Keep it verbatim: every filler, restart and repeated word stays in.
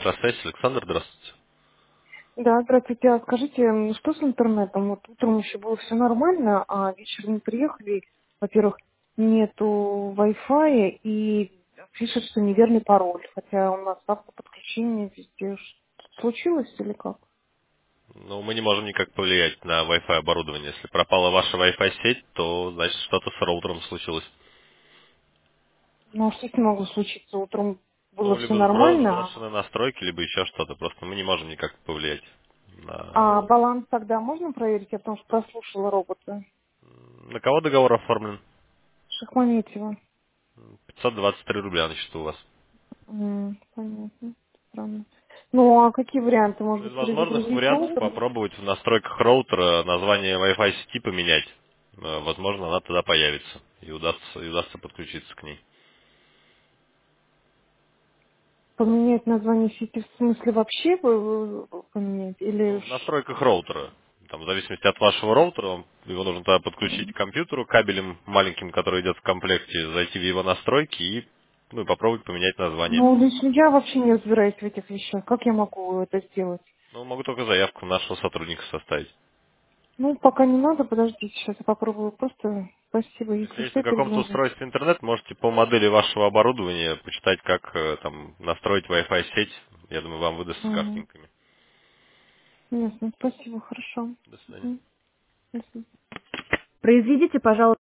Электросвязь, Александр, здравствуйте. Да, здравствуйте. А скажите, м, что с интернетом? Вот утром еще было все нормально, а вечером приехали. Во-первых, нету Wi-Fi и пишет, что неверный пароль. Хотя у нас автоподключение везде. Что-то случилось или как? Ну, мы не можем никак повлиять на Wi-Fi оборудование. Если пропала ваша Wi-Fi сеть, то значит что-то с роутером случилось. Ну, а что с ним могло случиться? Утром было Ну, все либо сбро- нормально, сброшены настройки, либо еще что-то. Просто мы не можем никак повлиять а на... баланс тогда можно проверить? Я потому что прослушала робота. На кого договор оформлен? Шахмаметьева. пятьсот двадцать три рубля на счету у вас. М, понятно. Странно. Ну, а какие варианты? Может Ну, из быть, возможных перезагрузить вариантов роутер? попробовать в настройках роутера название Wi-Fi сети поменять. Э, Возможно, она тогда появится и удастся, и удастся подключиться к ней. Поменять название сети в смысле вообще э, поменять? Ну, Или... в ш- настройках роутера. Там, в зависимости от вашего роутера, вам- его нужно тогда подключить к компьютеру кабелем маленьким, который идет в комплекте, зайти в его настройки и, ну, и попробовать поменять название. Ну, лично я вообще не разбираюсь в этих вещах. Как я могу это сделать? Ну, могу только заявку нашего сотрудника составить. Ну, пока не надо, подождите, сейчас я попробую. Просто спасибо. Если Если есть что, на я каком-то перезвоню. устройстве интернет, можете по модели вашего оборудования почитать, как э, там настроить Wi-Fi сеть. Я думаю, вам выдаст с Угу. картинками. Ясно, спасибо, хорошо. До свидания. Мгм. До свидания. Произведите, пожалуйста.